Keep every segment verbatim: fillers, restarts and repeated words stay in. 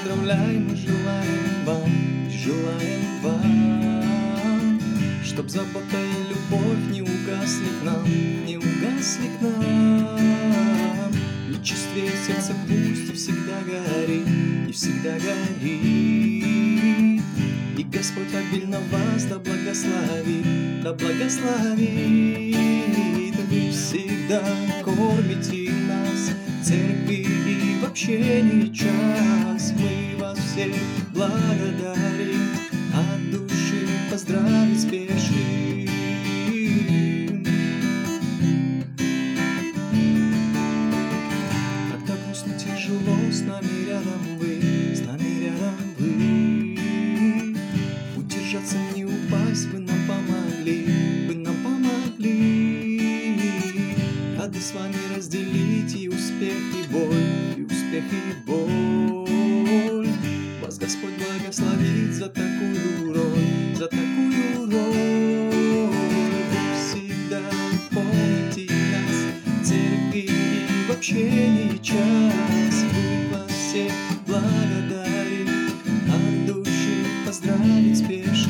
поздравляем и желаем вам, желаем вам, чтоб забота и любовь не угасли к нам, не угасли к нам. И чувстве сердце пусть и всегда горит, и всегда горит. И Господь обильно вас да благословит, да благословит. Вы всегда кормите нас в церкви и в общении час. Мы вас всех благодарим, от души поздравить спешим. Когда грустно, тяжело, с нами рядом вы, с нами рядом вы. Удержаться, не упасть, вы нам помогли, вы нам помогли. Рады с вами разделить и успех, и боль, и успех, и боль. Вас Господь благословит за такую роль, за такую роль. Вы всегда помните нас в церкви и в общении час. Мы вас всех благодарим, от души поздравить спешим.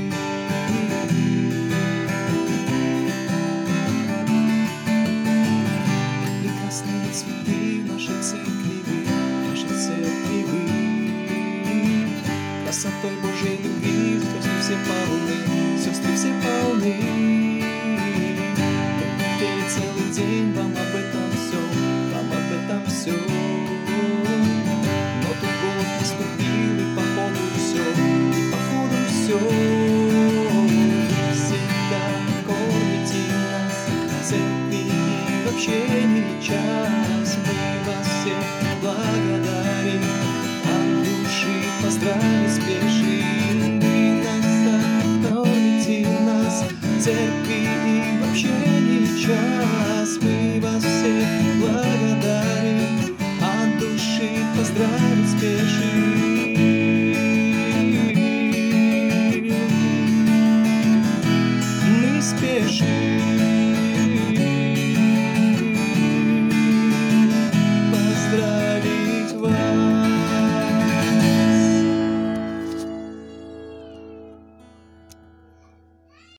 Прекрасные цветы в нашей церкви вы, в нашей церкви вы. Красотой Божьей любви сестры все полны, сестры все полны. Мы пели целый день вам об этом все, вам об этом все. Но тут голод наступил, и походу все, и походу все. Вы всегда кормите нас в церкви и в общении час. Мы вас всех благодарим, от души поздравить спешим. Вы нас кормите нас в церкви и в общении час. Мы вас всех благодарим, от души поздравить спешим. Мы спешим.